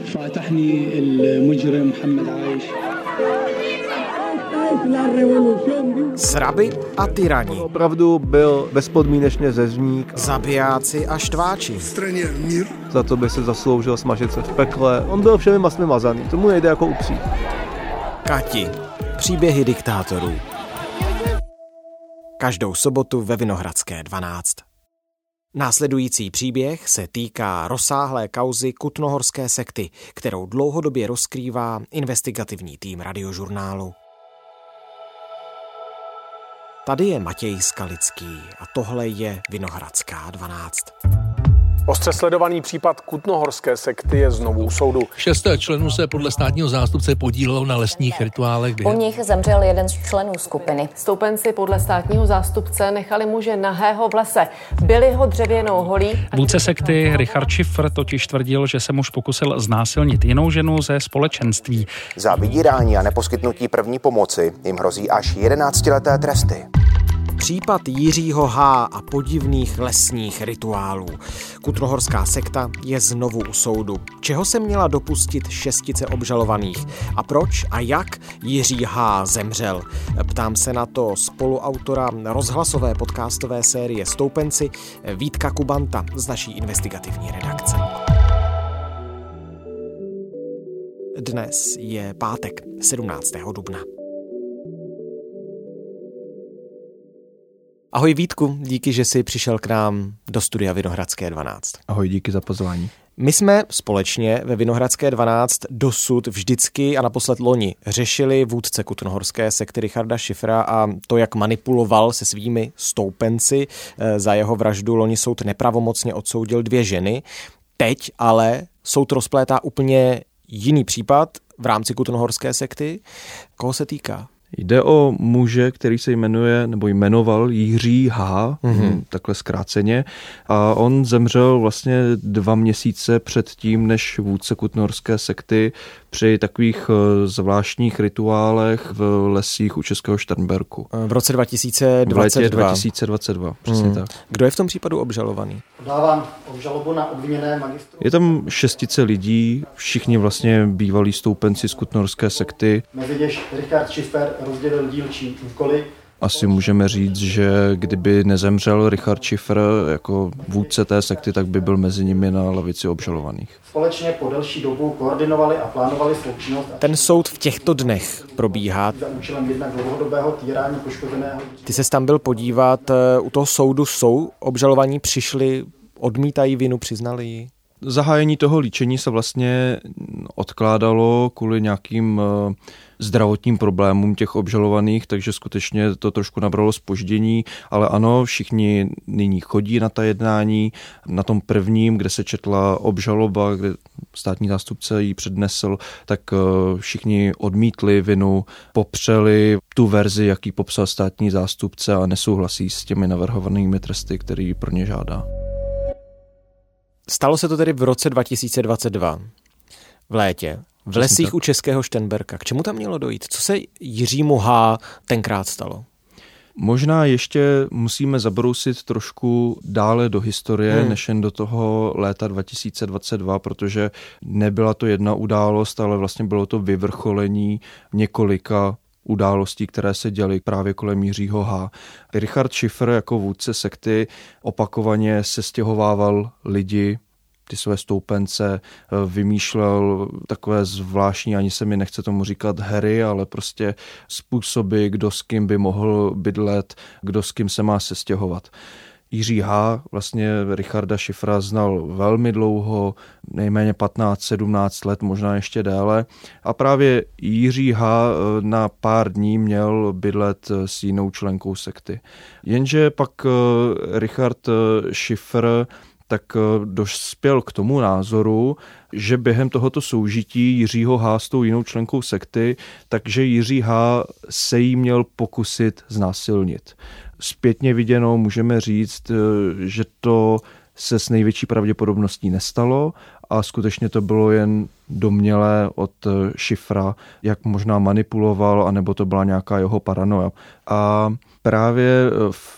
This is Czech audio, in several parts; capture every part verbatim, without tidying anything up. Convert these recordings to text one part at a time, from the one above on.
فاتحني المجرم محمد عايش. Sraby a tyrani. Opravdu byl bezpodmínečně řezník. Zabijáci a štváči. Za to by se zasloužil smažit se v pekle. On byl všemi masmi mazaný, tomu nejde jako upřít. Kati. Příběhy diktátorů. Každou sobotu ve Vinohradské dvanáct. Následující příběh se týká rozsáhlé kauzy Kutnohorské sekty, kterou dlouhodobě rozkrývá investigativní tým Radiožurnálu. Tady je Matěj Skalický a tohle je Vinohradská dvanáct. Ostře sledovaný případ Kutnohorské sekty je znovu u soudu. Šest členů se podle státního zástupce podílelo na lesních rituálech. U nich zemřel jeden z členů skupiny. Stoupenci podle státního zástupce nechali muže nahého v lese. Byli ho dřevěnou holí. Vůdce sekty Richard Schiffer totiž tvrdil, že se muž pokusil znásilnit jinou ženu ze společenství. Za vydírání a neposkytnutí první pomoci jim hrozí až jedenáctileté tresty. Případ Jiřího H. a podivných lesních rituálů. Kutnohorská sekta je znovu u soudu. Čeho se měla dopustit šestice obžalovaných? A proč a jak Jiří H. zemřel? Ptám se na to spoluautora rozhlasové podcastové série Stoupenci Vítka Kubanta z naší investigativní redakce. Dnes je pátek, sedmnáctého dubna. Ahoj Vítku, díky, že jsi přišel k nám do studia Vinohradské dvanáct. Ahoj, díky za pozvání. My jsme společně ve Vinohradské dvanáct dosud vždycky a naposled loni řešili vůdce Kutnohorské sekty Richarda Schiffera a to, jak manipuloval se svými stoupenci. Za jeho vraždu loni soud nepravomocně odsoudil dvě ženy. Teď ale soud rozplétá úplně jiný případ v rámci Kutnohorské sekty. Koho se týká? Jde o muže, který se jmenuje, nebo jmenoval Jiří H., mm-hmm. takhle zkráceně, a on zemřel vlastně dva měsíce před tím, než vůdce Kutnohorské sekty při takových zvláštních rituálech v lesích u Českého Šternberku. V roce dva tisíce dvacet dva. V letě dva tisíce dvacet dva, přesně mm. tak. Kdo je v tom případu obžalovaný? Podávám obžalobu na obviněné magistru. Je tam šestice lidí, všichni vlastně bývalí stoupenci z Kutnohorské sekty. Meziděž Richard Schiffer rozdělil dílčí úkoly. Asi můžeme říct, že kdyby nezemřel Richard Schiffer jako vůdce té sekty, tak by byl mezi nimi na lavici obžalovaných. Společně po delší dobu koordinovali a plánovali svou činnost. Ten soud v těchto dnech probíhá. Za účelem jednak dlouhodobého týrání poškozeného. Ty ses tam byl podívat, u toho soudu jsou obžalovaní, přišli, odmítají vinu, přiznali ji? Zahájení toho líčení se vlastně odkládalo kvůli nějakým zdravotním problémům těch obžalovaných, takže skutečně to trošku nabralo zpoždění, ale ano, všichni nyní chodí na ta jednání. Na tom prvním, kde se četla obžaloba, kde státní zástupce ji přednesl, tak všichni odmítli vinu, popřeli tu verzi, jaký popsal státní zástupce a nesouhlasí s těmi navrhovanými tresty, který pro ně žádá. Stalo se to tedy v roce dva tisíce dvacet dva, v létě, v lesích tak. U Českého Šternberka. K čemu tam mělo dojít? Co se Jiřímu H. tenkrát stalo? Možná ještě musíme zabrousit trošku dále do historie, hmm. než jen do toho léta dva tisíce dvacet dva, protože nebyla to jedna událost, ale vlastně bylo to vyvrcholení několika událostí, které se děly právě kolem Jiřího H. Richard Schiffer jako vůdce sekty opakovaně sestěhovával lidi, ty své stoupence, vymýšlel takové zvláštní, ani se mi nechce tomu říkat hry, ale prostě způsoby, kdo s kým by mohl bydlet, kdo s kým se má sestěhovat. Jiří H. vlastně Richarda Schiffera znal velmi dlouho, nejméně patnáct sedmnáct let, možná ještě déle. A právě Jiří H. na pár dní měl bydlet s jinou členkou sekty. Jenže pak Richard Schiffer tak dospěl k tomu názoru, že během tohoto soužití Jiřího H. s tou jinou členkou sekty, takže Jiří H. se jí měl pokusit znásilnit. Zpětně viděno můžeme říct, že to se s největší pravděpodobností nestalo a skutečně to bylo jen domnělé od Schiffera, jak možná manipuloval, anebo to byla nějaká jeho paranoia. A právě v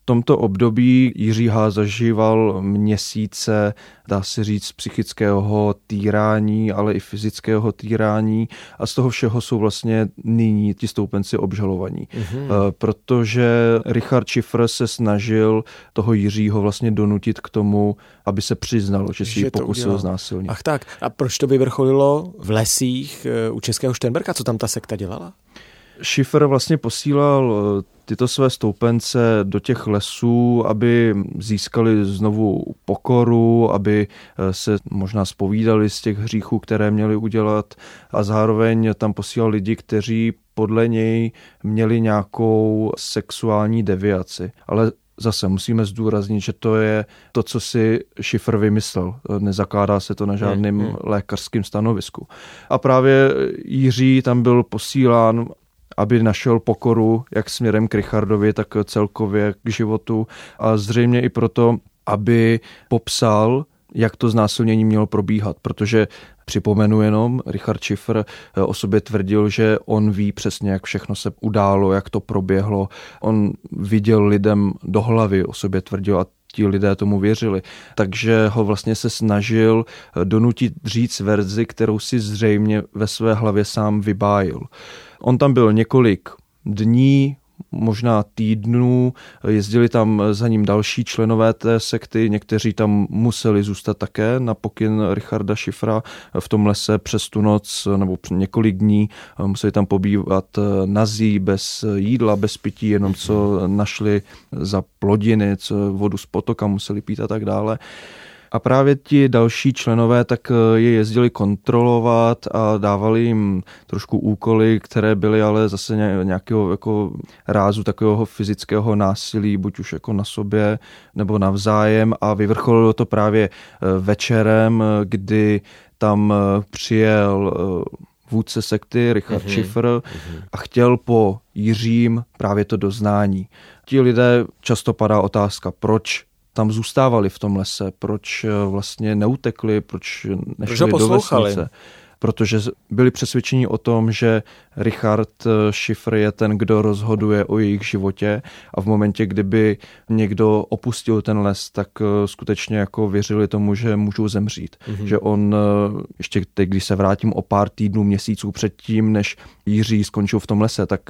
tomto období Jiří H. zažíval měsíce, dá se říct, psychického týrání, ale i fyzického týrání a z toho všeho jsou vlastně nyní ti stoupenci obžalovaní. Mm-hmm. Protože Richard Schiffer se snažil toho Jiřího vlastně donutit k tomu, aby se přiznal, že si ji pokusil znásilnit. Ach tak, a proč to vyvrcholilo v lesích u českého Šternberka? Co tam ta sekta dělala? Schiffer vlastně posílal tyto své stoupence do těch lesů, aby získali znovu pokoru, aby se možná zpovídali z těch hříchů, které měli udělat, a zároveň tam posílal lidi, kteří podle něj měli nějakou sexuální deviaci. Ale zase musíme zdůraznit, že to je to, co si Schiffer vymyslel. Nezakládá se to na žádném hmm, hmm. lékařském stanovisku. A právě Jiří tam byl posílán, aby našel pokoru jak směrem k Richardovi, tak celkově k životu, a zřejmě i proto, aby popsal, jak to znásilnění mělo probíhat, protože připomenu jenom, Richard Schiffer o sobě tvrdil, že on ví přesně, jak všechno se událo, jak to proběhlo. On viděl lidem do hlavy, o sobě tvrdil, a ti lidé tomu věřili. Takže ho vlastně se snažil donutit říct verzi, kterou si zřejmě ve své hlavě sám vybájil. On tam byl několik dní, možná týdnů, jezdili tam za ním další členové té sekty, někteří tam museli zůstat také na pokyn Richarda Schiffera v tom lese přes tu noc nebo několik dní, museli tam pobývat nazí, bez jídla, bez pití, jenom co našli za plodiny, co vodu z potoka museli pít a tak dále. A právě ti další členové tak je jezdili kontrolovat a dávali jim trošku úkoly, které byly ale zase nějakého jako rázu takového fyzického násilí, buď už jako na sobě nebo navzájem, a vyvrcholilo to právě večerem, kdy tam přijel vůdce sekty Richard mm-hmm. Schiffer a chtěl po Jiřím právě to doznání. Ti lidé, často padá otázka, proč tam zůstávali v tom lese, proč vlastně neutekli, proč nešli do vesnice. Protože byli přesvědčeni o tom, že Richard Schiffer je ten, kdo rozhoduje o jejich životě, a v momentě, kdyby někdo opustil ten les, tak skutečně jako věřili tomu, že můžou zemřít. Mm-hmm. Že on, ještě teď, když se vrátím o pár týdnů, měsíců předtím, než Jiří skončil v tom lese, tak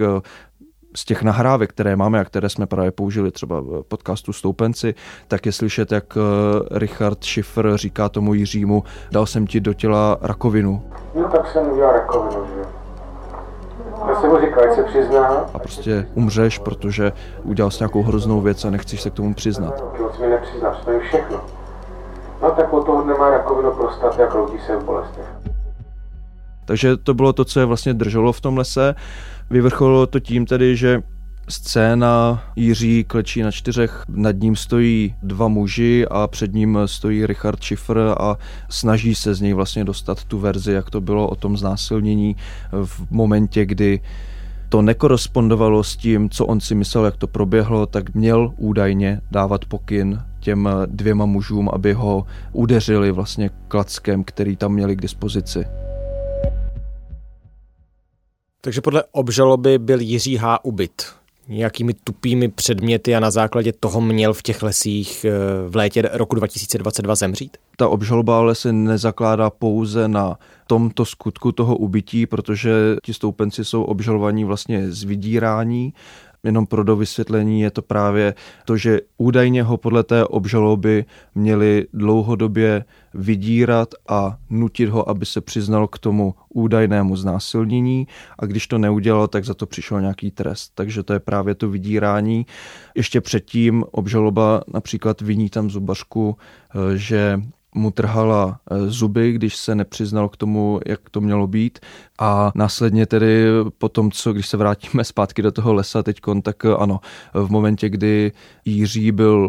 z těch nahrávek, které máme a které jsme právě použili třeba v podcastu Stoupenci, tak je slyšet, jak Richard Schiffer říká tomu Jiřímu: dal jsem ti do těla rakovinu. No tak jsem udělal rakovinu, že? Já jsem mu říkal, ať se přizná. A prostě umřeš, protože udělal jsi nějakou hroznou věc a nechceš se k tomu přiznat. Moc mi nepřiznáš, to je všechno. No tak od toho nemá rakovinu prostaty a kroutí se v bolestech. Takže to bylo to, co je vlastně drželo v tom lese. Vyvrcholilo to tím tedy, že scéna Jiří klečí na čtyřech, nad ním stojí dva muži a před ním stojí Richard Schiffer a snaží se z něj vlastně dostat tu verzi, jak to bylo o tom znásilnění v momentě, kdy to nekorespondovalo s tím, co on si myslel, jak to proběhlo, tak měl údajně dávat pokyn těm dvěma mužům, aby ho udeřili vlastně klackem, který tam měli k dispozici. Takže podle obžaloby byl Jiří H. ubyt nějakými tupými předměty a na základě toho měl v těch lesích v létě roku dva tisíce dvacet dva zemřít? Ta obžaloba ale se nezakládá pouze na tomto skutku toho ubytí, protože ti stoupenci jsou obžalovaní vlastně z vydírání. Jenom pro dovysvětlení je to právě to, že údajně ho podle té obžaloby měli dlouhodobě vydírat a nutit ho, aby se přiznal k tomu údajnému znásilnění, a když to neudělal, tak za to přišel nějaký trest. Takže to je právě to vydírání. Ještě předtím obžaloba například viní tam zubařku, že mu trhala zuby, když se nepřiznal k tomu, jak to mělo být, a následně tedy potom, co když se vrátíme zpátky do toho lesa teďkon, tak ano, v momentě, kdy Jiří byl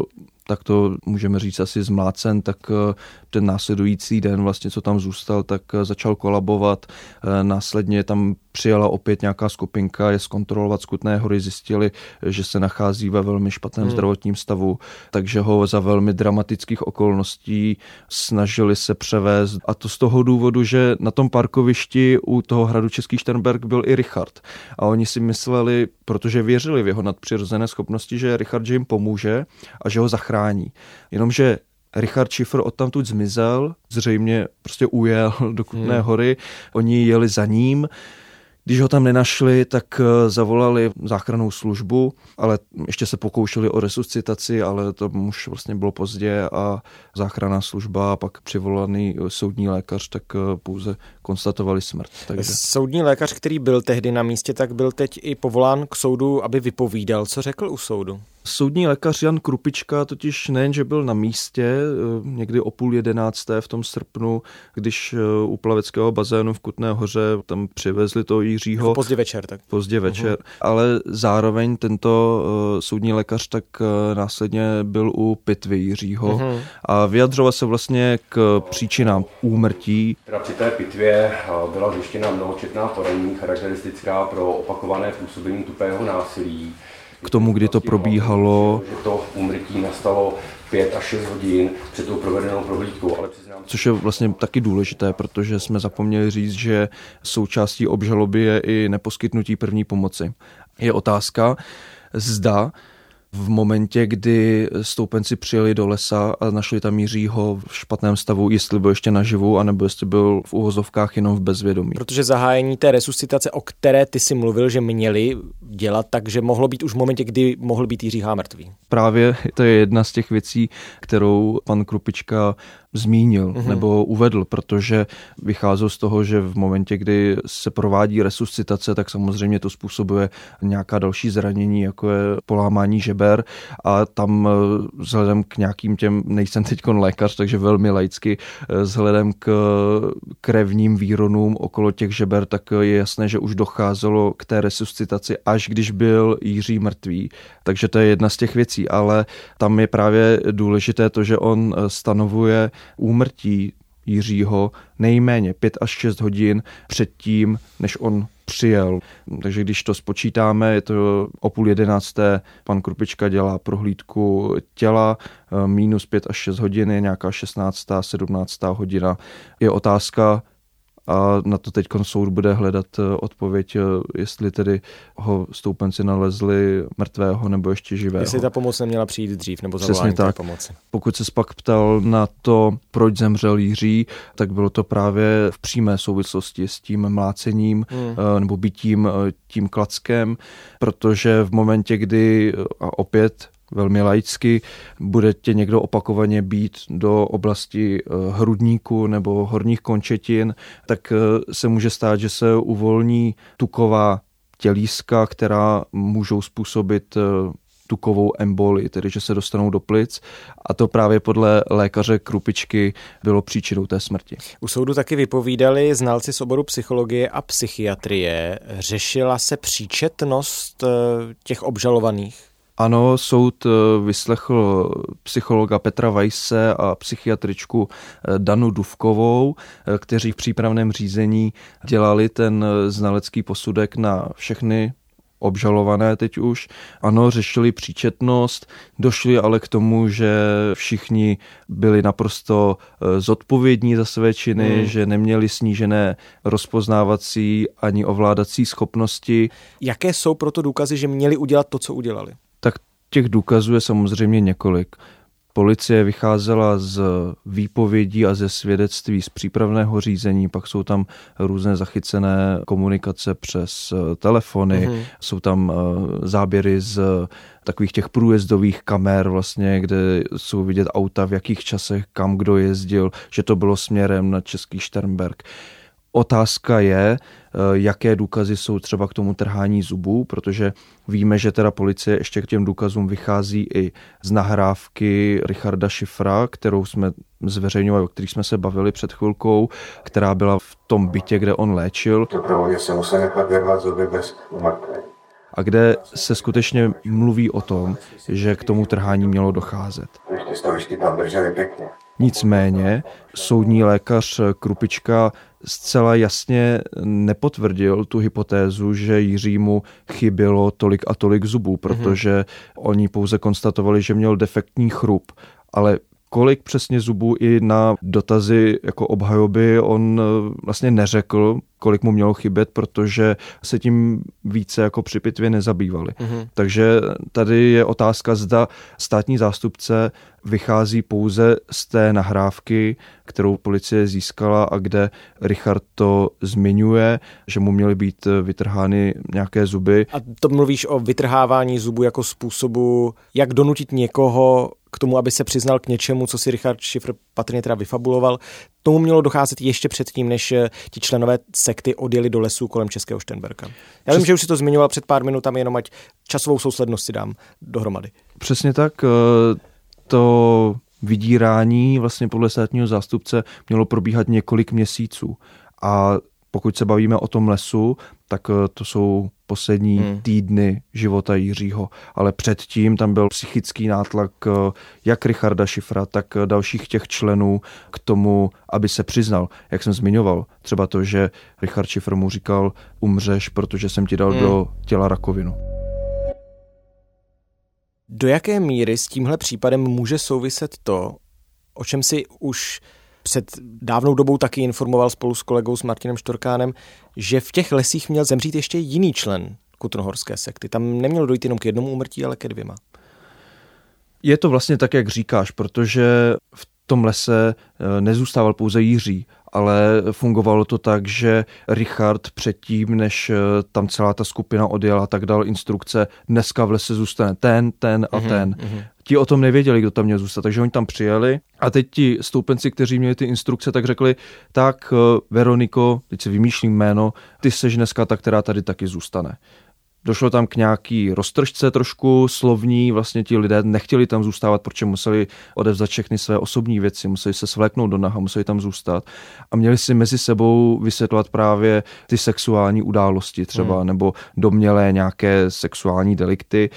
tak to můžeme říct asi zmlácen, tak ten následující den vlastně, co tam zůstal, tak začal kolabovat. Následně tam přijela opět nějaká skupinka, je zkontrolovat z Kutné Hory, zjistili, že se nachází ve velmi špatném hmm. zdravotním stavu, takže ho za velmi dramatických okolností snažili se převést. A to z toho důvodu, že na tom parkovišti u toho hradu Český Šternberk byl i Richard. A oni si mysleli, protože věřili v jeho nadpřirozené schopnosti, že Richard že jim pomůže a že ho zachrání. Jenomže Richard Schiffer odtamtud zmizel, zřejmě prostě ujel do Kutné hmm. Hory, oni jeli za ním. Když ho tam nenašli, tak zavolali záchrannou službu, ale ještě se pokoušeli o resuscitaci, ale to už vlastně bylo pozdě a záchranná služba a pak přivolaný soudní lékař, tak pouze konstatovali smrt. Takže... Soudní lékař, který byl tehdy na místě, tak byl teď i povolán k soudu, aby vypovídal. Co řekl u soudu? Soudní lékař Jan Krupička totiž nejen, že byl na místě někdy o půl jedenácté v tom srpnu, když u plaveckého bazénu v Kutné Hoře tam přivezli toho Jiřího. Jako pozdě večer. Tak. Pozdě večer, uh-huh. ale zároveň tento uh, soudní lékař tak uh, následně byl u pitvy Jiřího uh-huh. a vyjadřoval se vlastně k příčinám úmrtí. Teda při té pitvě byla zjištěna mnohočetná poranění charakteristická pro opakované působení tupého násilí. K tomu, kdy to probíhalo. Že to úmrtí nastalo pět až šest hodin před tou provedenou prohlídkou. Ale přiznám... Což je vlastně taky důležité, protože jsme zapomněli říct, že součástí obžaloby je i neposkytnutí první pomoci. Je otázka, zda v momentě, kdy stoupenci přijeli do lesa a našli tam Jiřího v špatném stavu, jestli byl ještě naživu, anebo jestli byl v uvozovkách jenom v bezvědomí. Protože zahájení té resuscitace, o které ty si mluvil, že měli dělat, takže mohlo být už v momentě, kdy mohl být Jiří H. mrtvý. Právě to je jedna z těch věcí, kterou pan Krupička zmínil mm-hmm. nebo uvedl, protože vycházel z toho, že v momentě, kdy se provádí resuscitace, tak samozřejmě to způsobuje nějaká další zranění, jako je polámání žeber a tam vzhledem k nějakým těm, nejsem teďkon lékař, takže velmi laicky, vzhledem k krevním výronům okolo těch žeber, tak je jasné, že už docházelo k té resuscitaci, až když byl Jiří mrtvý. Takže to je jedna z těch věcí, ale tam je právě důležité to, že on stanovuje úmrtí Jiřího nejméně pět až šest hodin předtím, než on přijel. Takže když to spočítáme, je to o půl jedenácté, pan Krupička dělá prohlídku těla, minus pět až šest hodin je nějaká šestnáctá, sedmnáctá hodina. Je otázka, a na to teď soud bude hledat odpověď, jestli tedy ho stoupenci nalezli mrtvého nebo ještě živého. Jestli ta pomoc neměla přijít dřív nebo zavolání té pomoci. Pokud se pak ptal na to, proč zemřel Jiří, tak bylo to právě v přímé souvislosti s tím mlácením hmm. nebo bitím tím klackem, protože v momentě, kdy a opět velmi laicky, bude tě někdo opakovaně bít do oblasti hrudníku nebo horních končetin, tak se může stát, že se uvolní tuková tělíska, která můžou způsobit tukovou embolii, tedy že se dostanou do plic a to právě podle lékaře Krupičky bylo příčinou té smrti. U soudu taky vypovídali znalci z oboru psychologie a psychiatrie. Řešila se příčetnost těch obžalovaných? Ano, soud vyslechl psychologa Petra Weisse a psychiatričku Danu Dufkovou, kteří v přípravném řízení dělali ten znalecký posudek na všechny obžalované teď už. Ano, řešili příčetnost, došli ale k tomu, že všichni byli naprosto zodpovědní za své činy, hmm. že neměli snížené rozpoznávací ani ovládací schopnosti. Jaké jsou proto důkazy, že měli udělat to, co udělali? Tak těch důkazů je samozřejmě několik. Policie vycházela z výpovědí a ze svědectví z přípravného řízení, pak jsou tam různé zachycené komunikace přes telefony, mm-hmm. jsou tam záběry z takových těch průjezdových kamer, vlastně, kde jsou vidět auta, v jakých časech, kam kdo jezdil, že to bylo směrem na Český Šternberk. Otázka je, jaké důkazy jsou třeba k tomu trhání zubů, protože víme, že teda policie ještě k těm důkazům vychází i z nahrávky Richarda Schiffera, kterou jsme zveřejňovali, o kterých jsme se bavili před chvilkou, která byla v tom bytě, kde on léčil. Doprovodně se musel nechat vyrvat zuby bez umrtvení. a kde se skutečně mluví o tom, že k tomu trhání mělo docházet. Ještě stovišky tam drželi pěkně. Nicméně soudní lékař Krupička zcela jasně nepotvrdil tu hypotézu, že Jiřímu chybělo tolik a tolik zubů, protože mm-hmm. oni pouze konstatovali, že měl defektní chrup, ale kolik přesně zubů i na dotazy jako obhajoby on vlastně neřekl, kolik mu mělo chybět, protože se tím více jako při pitvě nezabývali. Mm-hmm. Takže tady je otázka, zda státní zástupce vychází pouze z té nahrávky, kterou policie získala a kde Richard to zmiňuje, že mu měly být vytrhány nějaké zuby. A to mluvíš o vytrhávání zubů jako způsobu, jak donutit někoho k tomu, aby se přiznal k něčemu, co si Richard Schiffer patrně teda vyfabuloval. Tomu mělo docházet ještě předtím, než ti členové sekty odjeli do lesů kolem Českého Šternberka. Já Přes... vím, že už si to zmiňoval před pár minutami, jenom ať časovou souslednost si dám dohromady. Přesně tak. To vydírání vlastně podle státního zástupce mělo probíhat několik měsíců. A pokud se bavíme o tom lesu, tak to jsou poslední hmm. týdny života Jiřího. Ale předtím tam byl psychický nátlak jak Richarda Schiffera, tak dalších těch členů k tomu, aby se přiznal. Jak jsem zmiňoval, třeba to, že Richard Schiffer mu říkal, umřeš, protože jsem ti dal hmm. do těla rakovinu. Do jaké míry s tímhle případem může souviset to, o čem si už před dávnou dobou taky informoval spolu s kolegou s Martinem Štorkánem, že v těch lesích měl zemřít ještě jiný člen kutnohorské sekty. Tam nemělo dojít jenom k jednomu úmrtí, ale ke dvěma. Je to vlastně tak, jak říkáš, protože v tom lese nezůstával pouze Jiří, ale fungovalo to tak, že Richard předtím, než tam celá ta skupina odjela, tak dal instrukce, dneska v lese zůstane ten, ten a mm-hmm, ten. Mm-hmm. Ti o tom nevěděli, kdo tam měl zůstat, takže oni tam přijeli a teď ti stoupenci, kteří měli ty instrukce, tak řekli, tak Veroniko, teď si vymýšlím jméno, ty seš dneska ta, která tady taky zůstane. Došlo tam k nějaký roztržce trošku slovní, vlastně ti lidé nechtěli tam zůstávat, protože museli odevzdat všechny své osobní věci, museli se svléknout do naha, museli tam zůstat a měli si mezi sebou vysvětlovat právě ty sexuální události třeba, hmm. nebo domnělé nějaké sexuální delikty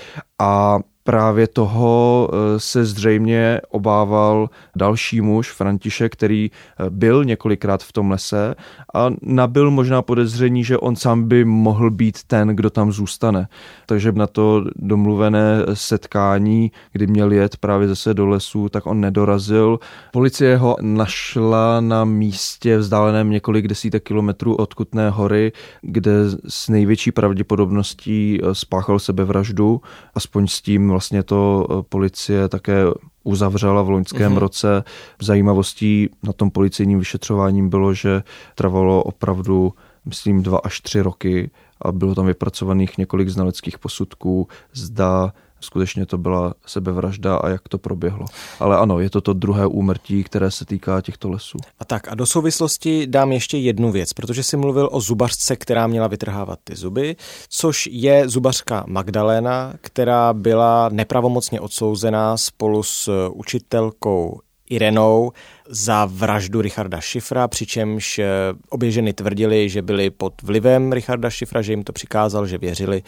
a právě toho se zřejmě obával další muž, František, který byl několikrát v tom lese a nabyl možná podezření, že on sám by mohl být ten, kdo tam zůstane. Takže na to domluvené setkání, kdy měl jet právě zase do lesu, tak on nedorazil. Policie ho našla na místě vzdáleném několik desítek kilometrů od Kutné Hory, kde s největší pravděpodobností spáchal sebevraždu, aspoň s tím vlastně to policie také uzavřela v loňském mm-hmm. roce. Zajímavostí na tom policejním vyšetřováním bylo, že trvalo opravdu, myslím, dva až tři roky a bylo tam vypracovaných několik znaleckých posudků, zda skutečně to byla sebevražda a jak to proběhlo. Ale ano, je to to druhé úmrtí, které se týká těchto lesů. A tak a do souvislosti dám ještě jednu věc, protože jsi mluvil o zubařce, která měla vytrhávat ty zuby, což je zubařka Magdaléna, která byla nepravomocně odsouzená spolu s učitelkou Irenou za vraždu Richarda Schiffera, přičemž obě ženy tvrdili, že byly pod vlivem Richarda Schiffera, že jim to přikázal, že věřili,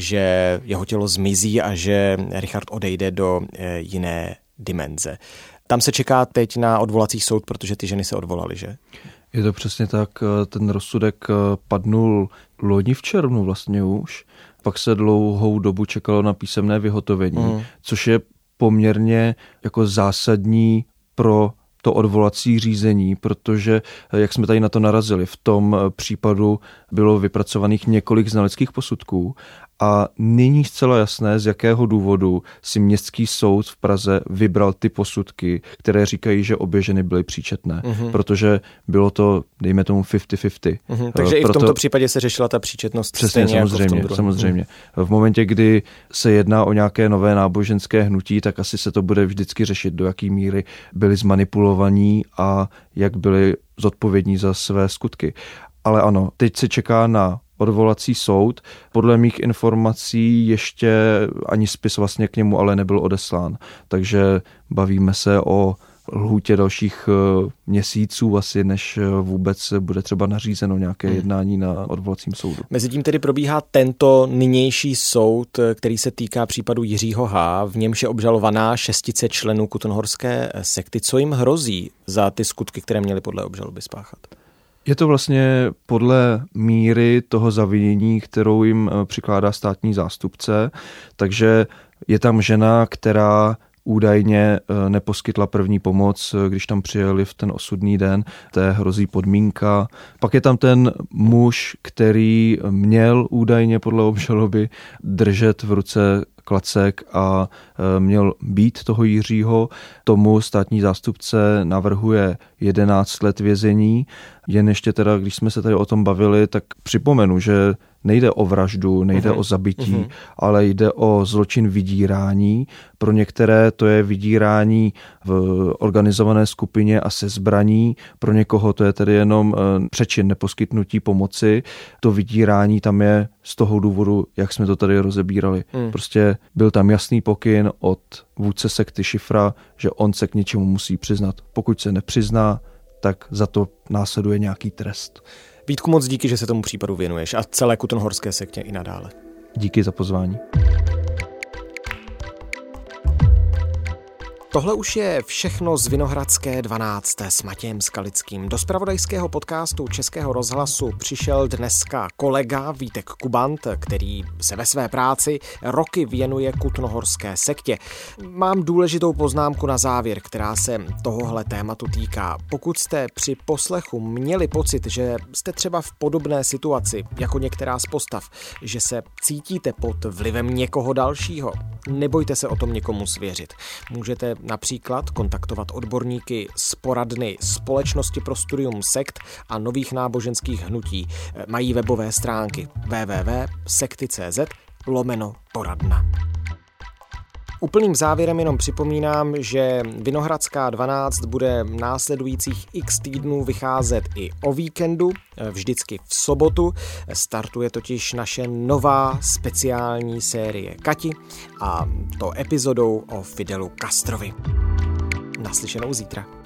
že jeho tělo zmizí a že Richard odejde do jiné dimenze. Tam se čeká teď na odvolací soud, protože ty ženy se odvolaly, že? Je to přesně tak, ten rozsudek padnul loni v červnu vlastně už, pak se dlouhou dobu čekalo na písemné vyhotovení, mm. což je poměrně jako zásadní pro to odvolací řízení, protože, jak jsme tady na to narazili, v tom případu bylo vypracovaných několik znaleckých posudků a není zcela jasné, z jakého důvodu si městský soud v Praze vybral ty posudky, které říkají, že obě ženy byly příčetné, mm-hmm. protože bylo to, dejme tomu, padesát na padesát. Mm-hmm. Takže Proto... i v tomto případě se řešila ta příčetnost přesně, stejně samozřejmě, jako v tom druhém. samozřejmě. V momentě, kdy se jedná o nějaké nové náboženské hnutí, tak asi se to bude vždycky řešit, do jaký míry byli zmanipulovaní a jak byli zodpovědní za své skutky. Ale ano, teď se čeká na odvolací soud. Podle mých informací ještě ani spis vlastně k němu ale nebyl odeslán. Takže bavíme se o lhůtě dalších měsíců asi, než vůbec bude třeba nařízeno nějaké jednání na odvolacím soudu. Mezitím tedy probíhá tento nynější soud, který se týká případu Jiřího H., v němž je obžalovaná šestice členů Kutnohorské sekty. Co jim hrozí za ty skutky, které měli podle obžaloby spáchat? Je to vlastně podle míry toho zavinění, kterou jim přikládá státní zástupce, takže je tam žena, která údajně neposkytla první pomoc, když tam přijeli v ten osudný den, té hrozí podmínka. Pak je tam ten muž, který měl údajně podle obžaloby držet v ruce klacek a měl být toho Jiřího. Tomu státní zástupce navrhuje jedenáct let vězení. Jen ještě teda, když jsme se tady o tom bavili, tak připomenu, že nejde o vraždu, nejde uh-huh. o zabití, uh-huh. ale jde o zločin vydírání. Pro některé to je vydírání v organizované skupině a se zbraní. Pro někoho to je tedy jenom přečin neposkytnutí pomoci. To vydírání tam je z toho důvodu, jak jsme to tady rozebírali. Uh-huh. Prostě byl tam jasný pokyn od vůdce sekty Šifra, že on se k něčemu musí přiznat. Pokud se nepřizná, tak za to následuje nějaký trest. Vítku, moc díky, že se tomu případu věnuješ a celé Kutnohorské sektě i nadále. Díky za pozvání. Tohle už je všechno z Vinohradské dvanáct s Matějem Skalickým. Do zpravodajského podcastu Českého rozhlasu přišel dneska kolega Vítek Kubant, který se ve své práci roky věnuje Kutnohorské sektě. Mám důležitou poznámku na závěr, která se tohohle tématu týká. Pokud jste při poslechu měli pocit, že jste třeba v podobné situaci jako některá z postav, že se cítíte pod vlivem někoho dalšího, nebojte se o tom někomu svěřit. Můžete například kontaktovat odborníky z poradny Společnosti pro studium sekt a nových náboženských hnutí. Mají webové stránky w w w tečka sekty tečka cz lomeno poradna. Úplným závěrem jenom připomínám, že Vinohradská dvanáct bude následujících x týdnů vycházet i o víkendu, vždycky v sobotu. Startuje totiž naše nová speciální série Kati a to epizodou o Fidelu Castrovi. Naslyšenou zítra.